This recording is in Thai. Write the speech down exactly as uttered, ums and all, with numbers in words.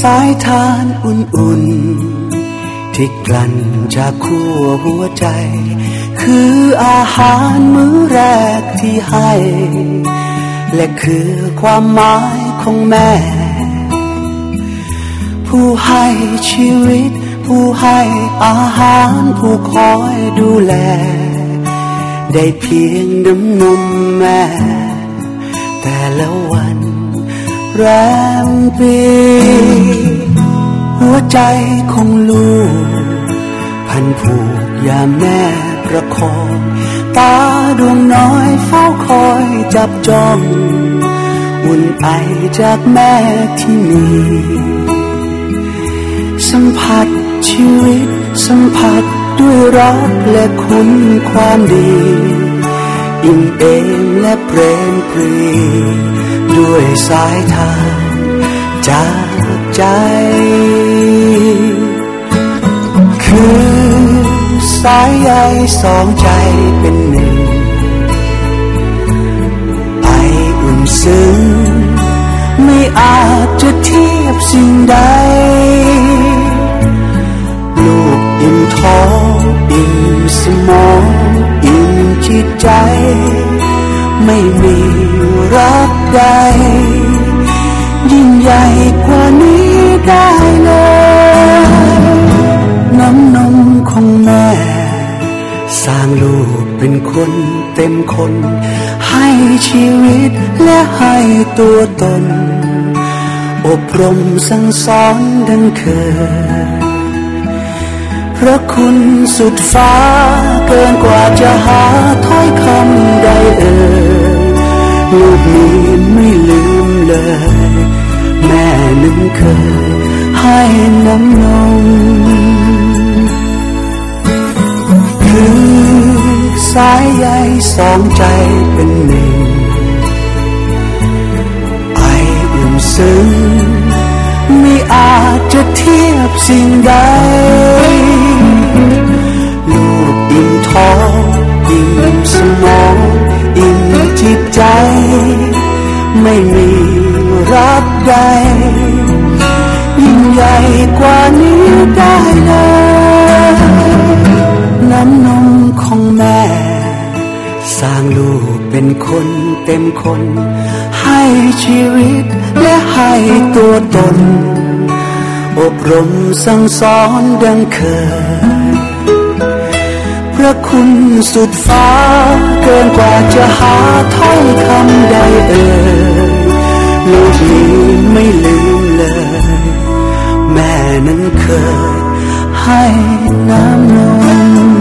สายทานอุ่นๆที่กลั่นจากขั้วหัวใจคืออาหารมื้อแรกที่ให้และคือความหมายของแม่ผู้ให้ชีวิตผู้ให้อาหารผู้คอยดูแลได้เพียงน้ำนมแม่แต่ละวันแรมปีหัวใจของลูกพันผูกยามแม่ประคองตาดวงน้อยเฝ้าคอยจับจ้องอุ่นไอจากแม่ที่มีสัมผัสชีวิตสัมผัสด้วยรักและคุณความดีอิ่มเอมและเปรมปรีด้วยสายทานจากใจคือสายใยสองใจเป็นหนึ่งไออุ่นซึ้งไม่อาจจะเทียบสิ่งใดลูกอิ่มท้องอิ่มสมองอิ่มจิตใจไม่มีรักใดยิ่งใหญ่กว่านี้ได้เลยน้ำนมของแม่สร้างลูกเป็นคนเต็มคนให้ชีวิตและให้ตัวตนอบรมสั่งสอนดังเคยพระคุณสุดฟ้าเกินกว่าจะหาถ้อยคำใดเอ่ยลูกนี้ไม่ลืมเลยแม่นั้นเคยให้น้ำนมคือสายใยสองใจเป็นหนึ่งไออุ่นซึ้งไม่อาจจะเทียบสิ่งใดลูกอิ่มท้องอิ่มสมองอิ่มจิตใจไม่มีรักใดยิ่งใหญ่กว่านี้ได้เลยน้ำนมของแม่สร้างลูกเป็นคนเต็มคนให้ชีวิตและให้ตัวตนอบรมสั่งสอนดังเคยพระคุณสุดฟ้าเกินกว่าจะหาถ้อยคำใดเอ่ยลูกนี้ไม่ลืมเลยแม่นั้นเคยให้น้ำนม